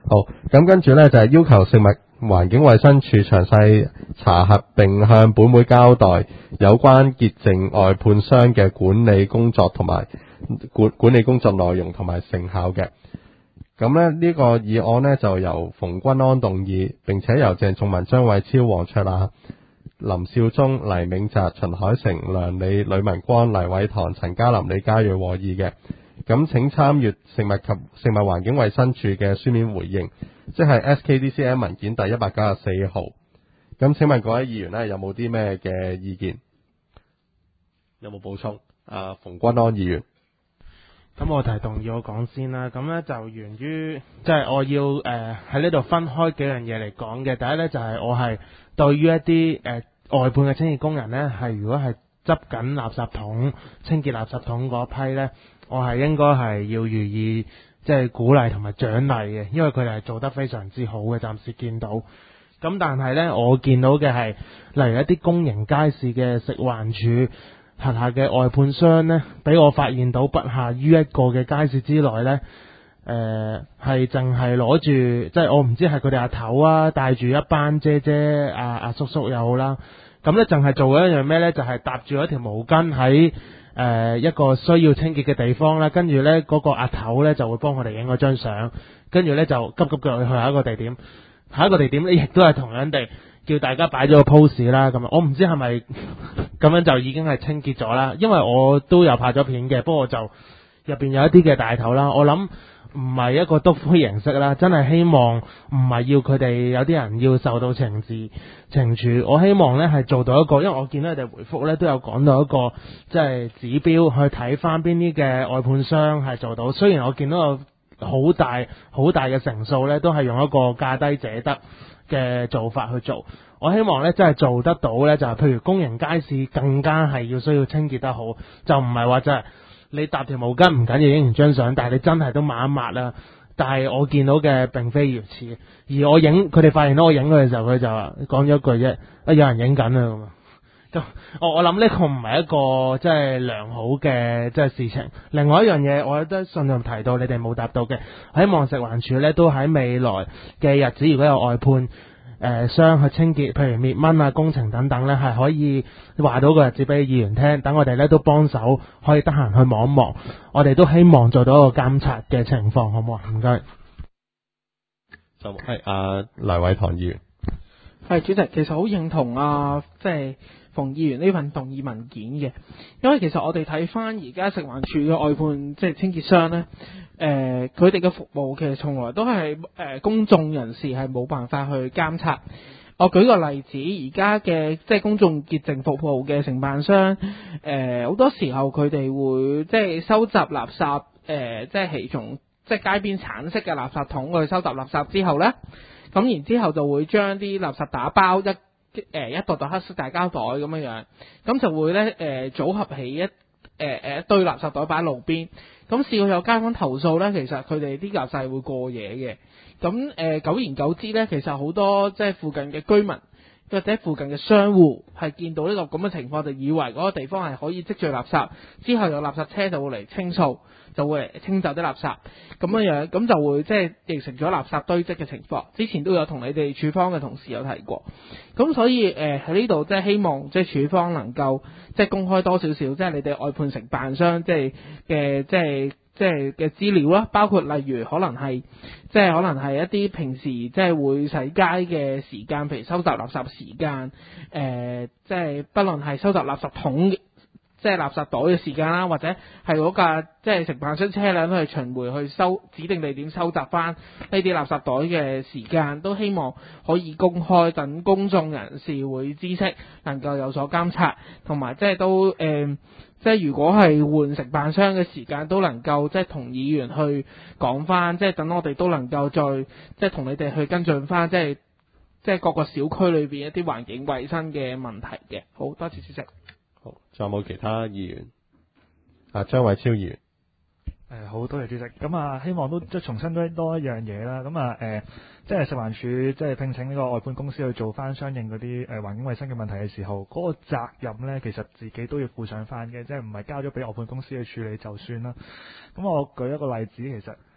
好，咁跟住呢，就係要求食物環境衛生署詳細查核並向本會交代有關潔淨外判商嘅管理工作同埋管理工作內容同埋成效嘅。咁呢個議案呢，就由馮君安動議，並且由鄭仲文、張偉超、黃卓立、林少忠、黎銘澤、秦海成、梁理、呂文光、黎偉堂、陳家林、李家銳和議嘅。咁請參閱食物環境衛生署嘅書面回應，即係 SKDCM 文件第194號。咁請問各位議員呢，有冇啲咩嘅意見？有冇補充？馮君安議員。 咁我提動議我講先啦，咁呢就源於即係我要喺呢度分開幾樣嘢嚟講嘅。第一呢，就係我係對於一啲外判嘅清潔工人呢，係如果係執緊垃圾桶、清潔垃圾桶嗰批呢，我係應該係要予以即係鼓勵同埋獎勵嘅，因為佢哋係做得非常之好嘅，暫時見到。咁但係呢，我見到嘅係例如一啲公營街市嘅食環署轄下嘅外判商呢，俾我發現到不下於一個嘅街市之內呢，係淨係攞住，即係我唔知係佢哋阿頭啊，帶住一班姐姐阿叔叔又好啦，咁呢，淨係做一樣咩呢？就係搭住一條毛巾喺一個需要清潔嘅地方啦，跟住呢嗰個阿頭呢就會幫佢哋影嗰張相，跟住呢就急急腳去下一個地點，下一個地點呢亦都係同樣地叫大家擺咗個 pose 啦，咁我唔知係咪咁樣就已經係清潔咗啦，因為我都有拍咗片嘅，不過就入邊有一啲嘅大頭啦，我諗唔係一個督灰形式啦，真係希望唔係要佢哋有啲人要受到懲處，我希望呢係做到一個，因為我見到佢哋回覆呢都有講到一個即係指標去睇翻邊啲嘅外判商係做到，雖然我見到有好大嘅成數呢都係用一個價低者得嘅做法去做，我希望呢真係做得到呢，就係譬如公營街市更加係要需要清潔得好，就唔係話真係你搭條毛巾唔緊要影完張相，但係你真係都抹一抹啦。但係我見到嘅並非如此，而佢哋發現到我影佢嘅時候，佢就講咗一句啫，有人影緊啊咁。我諗呢個唔係一個即係良好嘅即係事情。另外一樣嘢，我覺得信上提到你哋冇答到嘅，希望食環署呢都喺未來嘅日子，如果有外判商去清潔，譬如滅蚊啊、工程等等呢，係可以話到個日子俾議員聽，等我哋呢都幫手，可以得閒去望一望。我哋都希望做到一個監察嘅情況，好唔好啊？唔該。 就係黎偉堂議員。 係主席，其實好認同即係馮議員呢份動議文件嘅，因為其實我哋睇翻而家食環署嘅外判即係清潔商呢，佢哋嘅服務其實從來都係公眾人士係冇辦法去監察。我舉個例子，而家嘅即係公眾潔淨服務嘅承辦商，好多時候佢哋會即係收集垃圾，即係從即係街邊橙色嘅垃圾桶去收集垃圾之後呢，咁然之後就會將啲垃圾打包一袋袋黑色大膠袋咁樣，咁就會呢組合起一堆垃圾袋擺喺路邊。咁試過有街坊投訴呢，其實佢哋啲垃圾係會過夜嘅。咁久而久之呢，其實好多即係附近嘅居民或者附近嘅商戶係見到呢個咁嘅情況，就以為嗰個地方係可以積聚垃圾，之後有垃圾車就會嚟清掃，就會嚟清走啲垃圾咁樣，咁就會即係形成咗垃圾堆積嘅情況。之前都有同你哋署方嘅同事有提過，咁所以喺呢度即係希望即係署方能夠即係公開多少少，即係你哋外判承辦商即係嘅資料啦，包括例如可能係一啲平時即係會洗街嘅時間，譬如收集垃圾時間，即係不論係收集垃圾桶即係垃圾袋嘅時間啦，或者係嗰架即係承辦商車輛去巡迴去指定地點收集翻呢啲垃圾袋嘅時間，都希望可以公開，等公眾人士會知悉，能夠有所監察，同埋即係都即係如果係換承辦商嘅時間，都能夠即係同議員去講翻，即係等我哋都能夠再即係同你哋去跟進翻，即係各個小區裏邊一啲環境衛生嘅問題嘅。好多謝主席。 好，仲有冇其他議員？張偉超議員。 好多謝主席。咁希望都即係重新多一樣嘢啦。咁即係食環署即係聘請呢個外判公司去做翻相應嗰啲環境衛生嘅問題嘅時候，嗰個責任呢，其實自己都要負上翻嘅，即係唔係交咗俾外判公司去處理就算啦。咁我舉一個例子，其實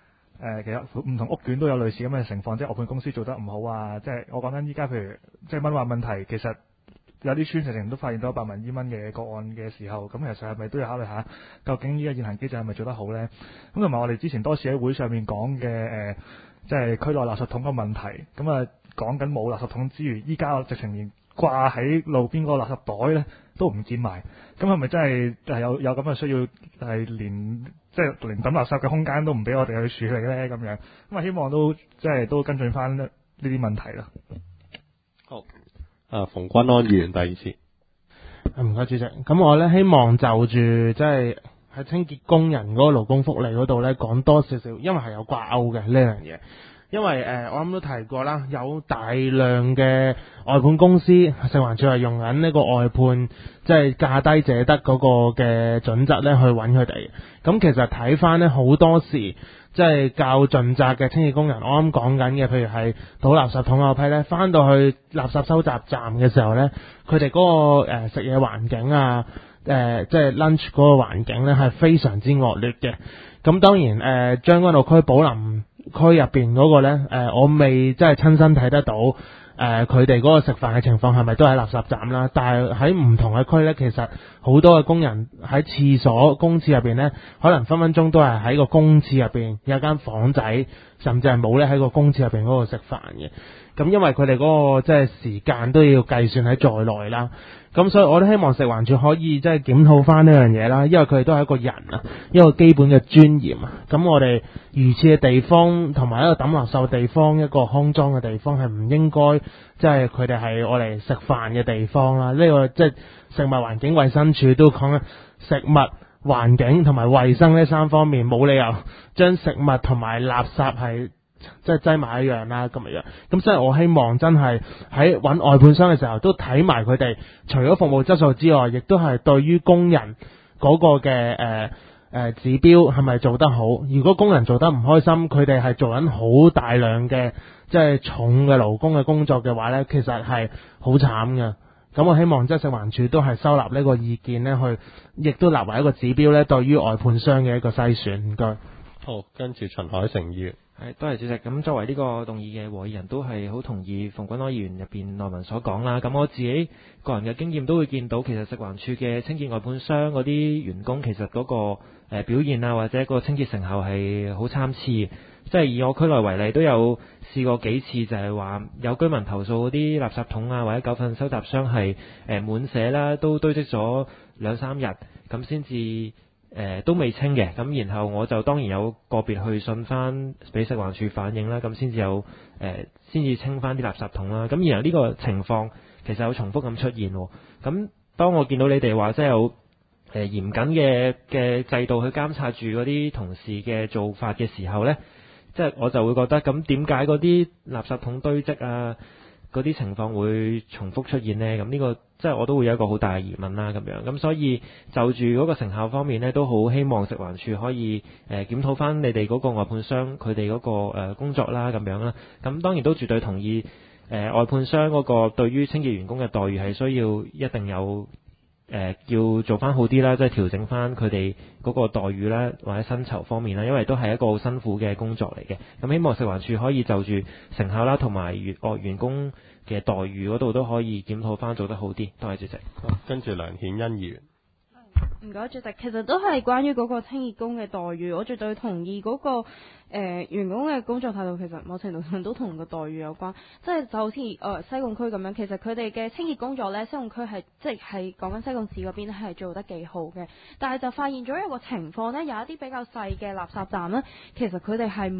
其實唔同屋苑都有類似咁嘅情況，即係外判公司做得唔好啊！即係我講緊依家，譬如即係蚊患問題，其實有啲村成都發現到100萬蚊嘅個案嘅時候，咁其實係咪都要考慮下，究竟依家現行機制係咪做得好呢？咁同埋我哋之前多次喺會上面講嘅即係區內垃圾桶嘅問題，咁啊講緊冇垃圾桶之餘，依家我直情連掛喺路邊嗰個垃圾袋咧都唔見埋，咁係咪真係有咁嘅需要係連抌垃圾嘅空間都唔俾我哋去處理咧？咁樣咁啊，希望都即係都跟進翻呢啲問題啦。 好，馮君安議員第二次。 唔該主席，咁我咧希望就住即係喺清潔工人嗰個勞工福利嗰度咧講多少少，因為係有掛鈎嘅呢樣嘢。因為我啱都提過啦，有大量嘅外判公司，食環署係用緊呢個外判，即係價低者得嗰個嘅準則咧去揾佢哋。咁其實睇翻呢，好多時即係較盡責嘅清潔工人，我啱講緊嘅，譬如係倒垃圾桶嗰批呢，翻到去垃圾收集站嘅時候呢，佢哋嗰個食嘢環境啊，即係 lunch 嗰個環境呢係非常之惡劣嘅。咁當然將軍澳區寶林區入邊嗰個呢，我未真係親身睇得到，佢哋嗰個食飯嘅情況係咪都喺垃圾站啦？但係喺唔同嘅區呢，其實好多嘅工人喺廁所公廁入邊呢，可能分分鐘都係喺個公廁入邊有間房仔，甚至係冇呢喺個公廁入邊嗰度食飯嘅。咁因為佢哋嗰個即係時間都要計算喺在內啦。咁所以我都希望食環署可以即係檢討翻呢樣嘢啦，因為佢哋都係一個人啊，一個基本嘅尊嚴啊。咁我哋如廁嘅地方同埋一個抌垃圾嘅地方，一個康莊嘅地方係唔應該即係佢哋係我哋食飯嘅地方啦。呢個即係食物環境衛生署都講食物環境同埋衛生呢三方面，冇理由將食物同埋垃圾係即係擠埋一樣啦，咁樣。咁所以我希望真係喺揾外判商嘅時候，都睇埋佢哋除咗服務質素之外，亦都係對於工人嗰個嘅指標係咪做得好。如果工人做得唔開心，佢哋係做緊好大量嘅即係重嘅勞工嘅工作嘅話呢，其實係好慘嘅。咁我希望即係食環署都係收納呢個意見呢，去亦都立為一個指標呢，對於外判商嘅一個篩選。唔該。 好，跟住陳海成議員。 多謝主席。咁作為呢個動議嘅和議人，都係好同意馮君安議員入邊內文所講啦。咁我自己個人嘅經驗都會見到，其實食環署嘅清潔外判商嗰啲員工，其實嗰個表現啊，或者個清潔成效係好參差。即係以我區內為例，都有試過幾次，就係話有居民投訴嗰啲垃圾桶啊，或者狗糞收集箱係滿瀉啦，都堆積咗2-3日，咁先至都未清嘅。咁然後我就當然有個別去信翻俾食環署反映啦，咁先至先至清翻啲垃圾桶啦。咁然後呢個情況其實有重複咁出現。咁當我見到你哋話即係有嚴謹嘅制度去監察住嗰啲同事嘅做法嘅時候呢，即係我就會覺得，咁點解嗰啲垃圾桶堆積啊嗰啲情況會重複出現呢？咁呢個即係我都會有一個好大嘅疑問啦，咁樣。咁所以就住嗰個成效方面呢，都好希望食環署可以檢討翻你哋嗰個外判商佢哋嗰個工作啦，咁樣啦。咁當然都絕對同意外判商嗰個對於清潔員工嘅待遇係需要一定有要做翻好啲啦，即係調整翻佢哋嗰個待遇啦，或者薪酬方面啦，因為都係一個好辛苦嘅工作嚟嘅。咁希望食環署可以就住成效啦，同埋員工嘅待遇嗰度都可以檢討翻，做得好啲。多謝主席。 跟住梁顯恩議員。 唔該主席，其實都係關於嗰個清潔工嘅待遇，我絕對同意嗰個員工嘅工作態度，其實某程度上都同個待遇有關。即係就好似西貢區咁樣，其實佢哋嘅清潔工作呢，西貢區係即係講緊西貢市嗰邊係做得幾好嘅，但係就發現咗一個情況呢，有一啲比較細嘅垃圾站呢，其實佢哋係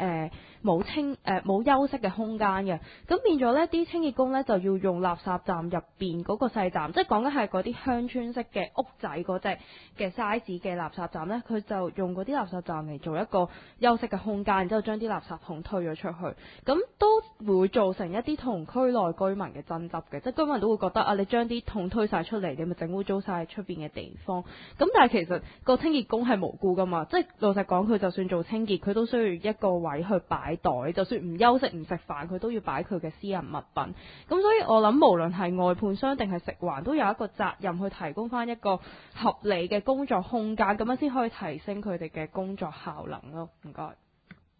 冇休息嘅空間嘅，咁變咗呢啲清潔工呢，就要用垃圾站入邊嗰個細站，即係講緊係嗰啲鄉村式嘅屋仔嗰隻嘅 size 嘅垃圾站呢，佢就用嗰啲垃圾站嚟做一個休息嘅空間，然之後將啲垃圾桶推咗出去，咁都會造成一啲同區內居民嘅爭執嘅，即係居民都會覺得啊，你將啲桶推晒出嚟，你咪整污糟晒出邊嘅地方。咁但係其實個清潔工係無辜噶嘛，即係老實講，佢就算做清潔，佢都需要一個位去擺袋，就算唔休息唔食飯，佢都要擺佢嘅私人物品。咁所以我諗，無論係外判商定係食環，都有一個責任去提供翻一個合理嘅工作空間，咁樣先可以提升佢哋嘅工作效能咯。唔該。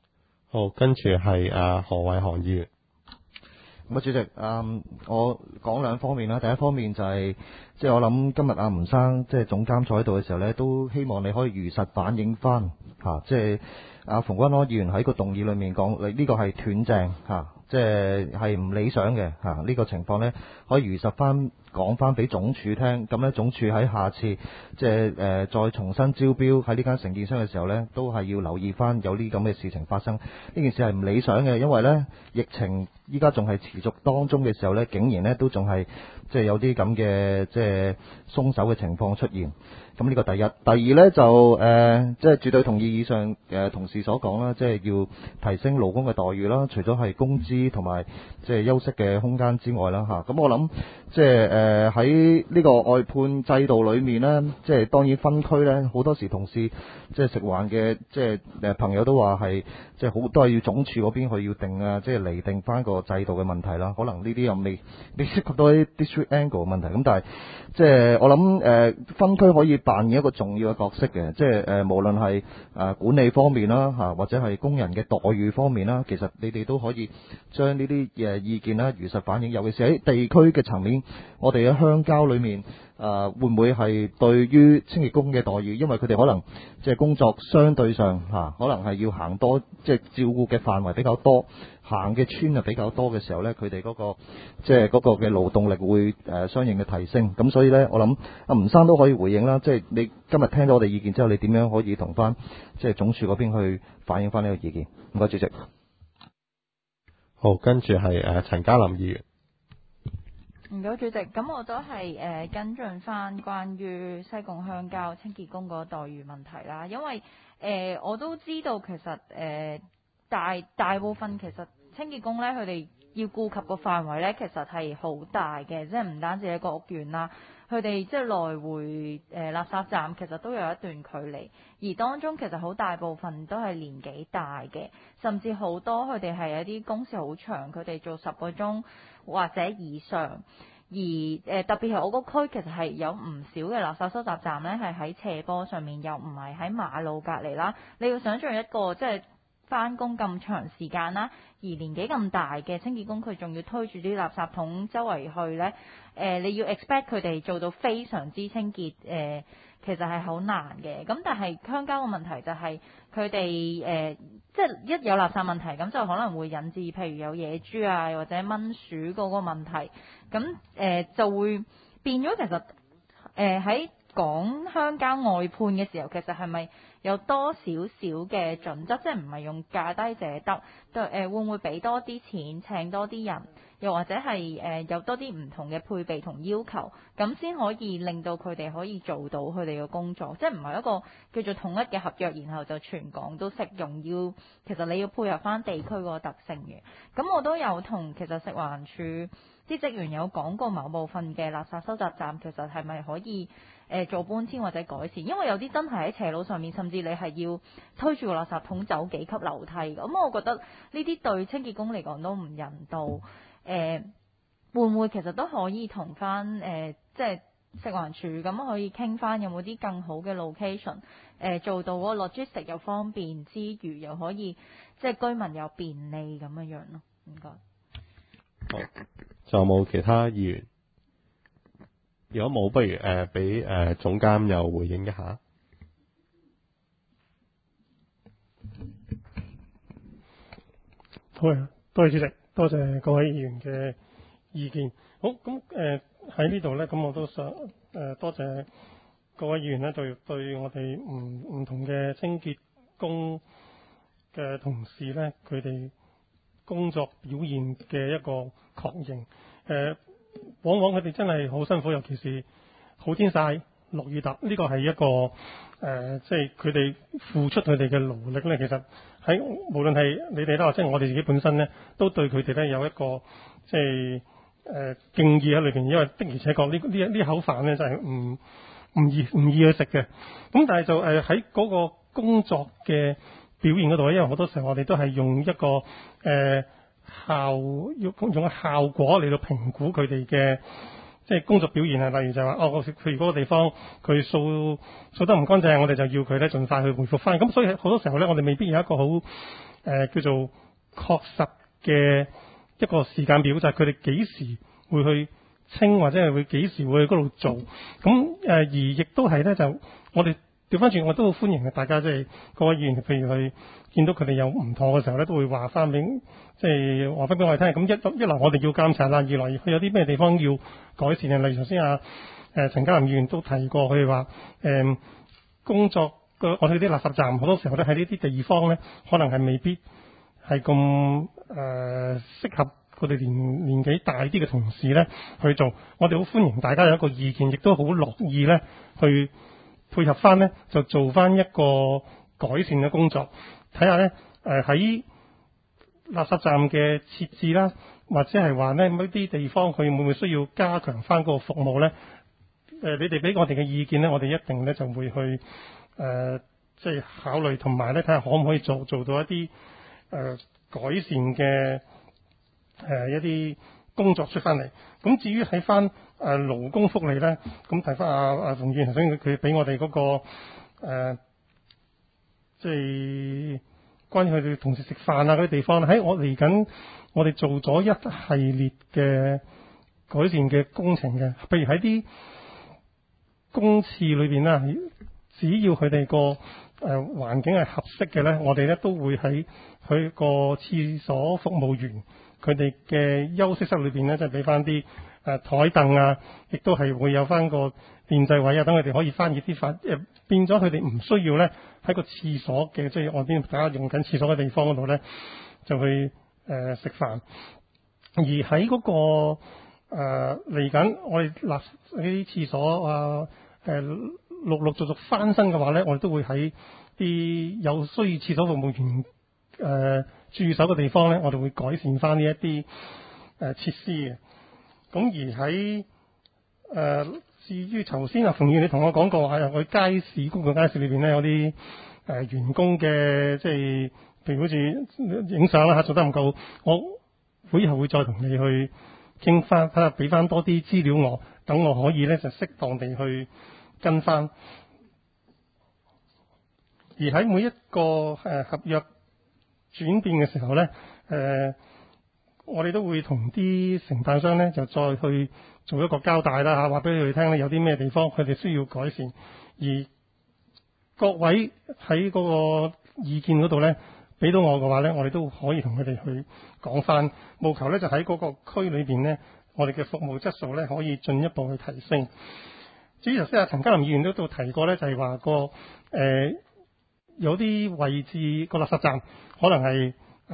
好，跟住係何偉航議員。 咁啊，主席，我講兩方面啦。第一方面就係、即係我諗今日阿吳生即係總監坐喺度嘅時候呢，都希望你可以如實反映翻即係阿馮君安議員喺個動議裏面講，呢個係斷正即係唔理想嘅呢個情況呢，可以如實翻講翻俾總署聽。咁呢，總署喺下次即係再重新招標喺呢間承建商嘅時候呢，都係要留意翻有呢咁嘅事情發生。呢件事係唔理想嘅，因為呢疫情依家仲係持續當中嘅時候呢，竟然呢都仲係即係有啲咁嘅即係鬆手嘅情況出現。咁呢個第一，第二呢，就即係絕對同意以上同事所講啦，即係要提升勞工嘅待遇啦，除咗係工資同埋即係休息嘅空間之外啦咁我諗即係喺呢個外判制度裏面呢，即係當然分區呢，好多時同事即係食環嘅即係朋友都話係即係好都係要總署嗰邊去要定即係釐定翻個制度嘅問題啦。可能呢啲又未涉及到啲 district angle 嘅問題，咁但係即係我諗分區可以扮演一個重要嘅角色嘅，即係無論係管理方面啦或者係工人嘅待遇方面啦，其實你哋都可以將呢啲意見啦如實反映。尤其是喺地區嘅層面，我哋喺鄉郊裏面會唔會係對於清潔工嘅待遇，因為佢哋可能即係工作相對上可能係要行多，即係照顧嘅範圍比較多，行嘅村比較多嘅時候呢，佢哋嗰個即係嗰個嘅勞動力會相應嘅提升。咁所以呢，我諗阿吳生都可以回應啦，即係你今日聽到我哋意見之後，你點樣可以同翻即係總署嗰邊去反映翻呢個意見？唔該，主席。 好，跟住係陳嘉琳議員。 唔該，主席。咁我都係跟進翻關於西貢鄉郊清潔工個待遇問題啦，因為我都知道其實大部分其實清潔工咧，佢哋要顧及個範圍咧，其實係好大嘅，即係唔單止一個屋苑啦，佢哋即係來回垃圾站其實都有一段距離，而當中其實好大部分都係年紀大嘅，甚至好多佢哋係一啲工時好長，佢哋做10個鐘或者以上。而特別係我個區其實係有唔少嘅垃圾收集站咧，係喺斜坡上面，又唔係喺馬路隔離啦。你要想象一個即係返工咁長時間啦，而年紀咁大嘅清潔工，佢仲要推住啲垃圾桶周圍去呢。你要 expect 佢哋做到非常之清潔，其實係好難嘅。咁但係鄉郊嘅問題就係佢哋即係一有垃圾問題，咁就可能會引致譬如有野豬啊，或者蚊鼠嗰個問題，咁就會變咗其實喺講鄉郊外判嘅時候，其實係咪有多少少嘅準則，即係唔係用價低者得？會唔會俾多啲錢請多啲人，又或者係有多啲唔同嘅配備同要求，咁先可以令到佢哋可以做到佢哋嘅工作，即係唔係一個叫做統一嘅合約，然後就全港都適用。其實你要配合翻地區個特性嘅。咁我都有同其實食環署啲職員有講過，某部分嘅垃圾收集站其實係咪可以做搬遷或者改善，因為有啲真係喺斜路上面，甚至你係要推住個垃圾桶走幾級樓梯。咁我覺得呢啲對清潔工嚟講都唔人道。會唔會其實都可以同翻即係食環署咁可以傾翻，有冇啲更好嘅 location，做到個 logistic 又方便之餘，又可以即係居民又便利咁樣樣咯。唔該。 好，仲有冇其他議員？如果冇，不如俾總監又回應一下。 好啊，多謝主席，多謝各位議員嘅意見。好，咁喺呢度咧，咁我都想多謝各位議員咧，對我哋唔同嘅清潔工嘅同事咧，佢哋工作表現嘅一個確認。往往佢哋真係好辛苦，尤其是好天曬、落雨揼，呢個係一個即係佢哋付出佢哋嘅勞力咧。其實喺無論係你哋啦，或者我哋自己本身咧，都對佢哋咧有一個即係敬意喺裏邊。因為的而且確呢口飯咧就係唔易去食嘅。咁但係就喺嗰個工作嘅表現嗰度咧，因為好多時候我哋都係用一個要用效果嚟到評估佢哋嘅即係工作表現啊，例如就係話佢如果個地方佢掃得唔乾淨，我哋就要佢咧盡快去回復翻。咁所以好多時候咧，我哋未必有一個好叫做確實嘅一個時間表，就係佢哋幾時會去清，或者係會幾時會去嗰度做。咁而亦都係咧，就我哋調翻轉，我都好歡迎嘅大家，即係各位議員，譬如去見到佢哋有唔妥嘅時候咧，都會話翻俾，即係話翻俾我哋聽。咁一來我哋要監察啦，二來佢有啲咩地方要改善啊。例如頭先陳家林議員都提過，佢哋話工作嘅我哋啲垃圾站好多時候咧喺呢啲地方咧，可能係未必係咁適合佢哋年紀大啲嘅同事咧去做。我哋好歡迎大家有一個意見，亦都好樂意咧去配合翻咧，就做翻一個改善嘅工作。睇下咧喺垃圾站嘅設置啦，或者係話咧某啲地方佢會唔會需要加強翻個服務咧？你哋俾我哋嘅意見咧，我哋一定咧就會去即係考慮，同埋咧睇下可唔可以做到一啲改善嘅一啲工作出翻嚟。咁至於喺翻勞工福利咧，咁提翻阿馮議員頭先佢俾我哋嗰個即係關於佢哋同事食飯啊嗰啲地方，喺我嚟緊我哋做咗一系列嘅改善嘅工程嘅，譬如喺啲公廁裏邊啦，只要佢哋個環境係合適嘅咧，我哋咧都會喺佢個廁所服務員佢哋嘅休息室裏邊咧，即係俾翻啲台凳啊，亦都係會有翻個電掣位啊，等佢哋可以翻熱啲飯，變咗佢哋唔需要咧喺個廁所嘅，即係外邊大家用緊廁所嘅地方嗰度咧，就去食飯。而喺嗰個嚟緊，我哋呢啲廁所陸陸續續翻新嘅話咧，我哋都會喺啲有需要廁所服務員駐守嘅地方咧，我哋會改善翻呢一啲設施嘅。咁而喺至於頭先馮議員你同我講過喺街市公共街市裏邊咧有啲員工嘅即係譬如好似影相啦嚇做得唔夠，我會後會再同你去傾翻，睇下俾翻多啲資料我，等我可以咧就適當地去跟翻。而喺每一個合約轉變嘅時候咧，我哋都會同啲承辦商咧就再去做一個交代啦嚇，話俾佢哋聽咧有啲咩地方佢哋需要改善，而各位喺嗰個意見嗰度咧俾到我嘅話咧，我哋都可以同佢哋去講翻，務求咧就喺嗰個區裏邊咧，我哋嘅服務質素咧可以進一步去提升。至於頭先陳家林議員都提過咧，就係話個有啲位置個垃圾站可能係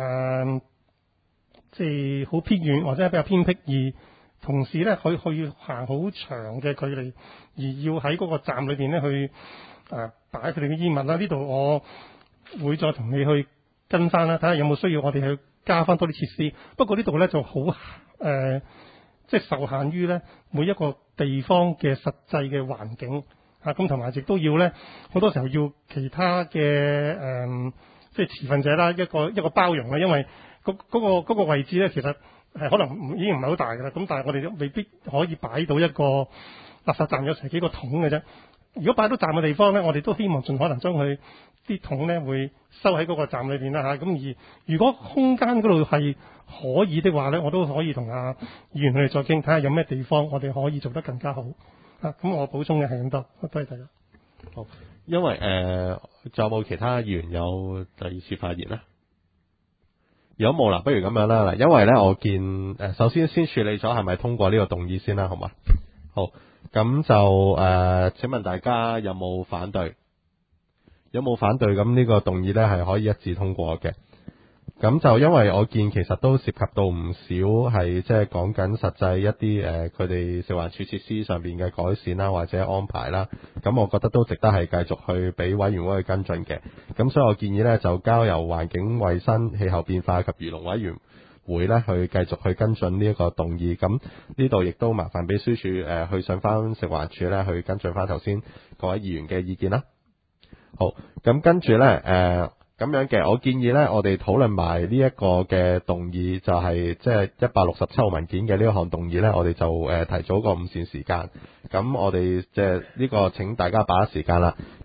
即係好偏遠或者係比較偏僻，而同時咧佢要行好長嘅距離，而要喺嗰個站裏邊咧去擺佢哋嘅衣物啦。呢度我會再同你去跟翻啦，睇下有冇需要我哋去加翻多啲設施。不過呢度咧就好即係受限於咧每一個地方嘅實際嘅環境咁，同埋亦都要咧好多時候要其他嘅即係持份者啦，一個包容啦，因為嗰個位置咧其實係可能已經唔係好大㗎啦。咁但係我哋都未必可以擺到一個垃圾站有成幾個桶嘅啫。如果擺到站嘅地方咧，我哋都希望盡可能將佢啲桶咧會收喺嗰個站裏邊啦嚇。咁而如果空間嗰度係可以的話咧，我都可以同阿議員佢哋再傾，睇下有咩地方我哋可以做得更加好。咁我補充嘅係咁多，多謝大家。 好，因為仲有冇其他議員有第二次發言咧？如果冇啦，不如咁樣啦。嗱，因為咧我見首先處理咗係咪通過呢個動議先啦，好嘛？好，咁就請問大家有冇反對？有冇反對？咁呢個動議咧係可以一致通過嘅。咁就因為我見其實都涉及到唔少係即係講緊實際一啲佢哋食環署設施上邊嘅改善啦，或者安排啦，咁我覺得都值得係繼續去俾委員會去跟進嘅。咁所以我建議呢，就交由環境衛生、氣候變化及漁農委員會呢去繼續去跟進呢一個動議。咁呢度亦都麻煩秘書處去信翻食環署呢去跟進翻頭先各位議員嘅意見啦。好，咁跟住呢咁樣嘅，我建議呢，我哋討論埋呢一個嘅動議，就係即係167號文件嘅呢一項動議呢，我哋就提早個午膳時間。咁我哋即係呢個請大家把握時間啦。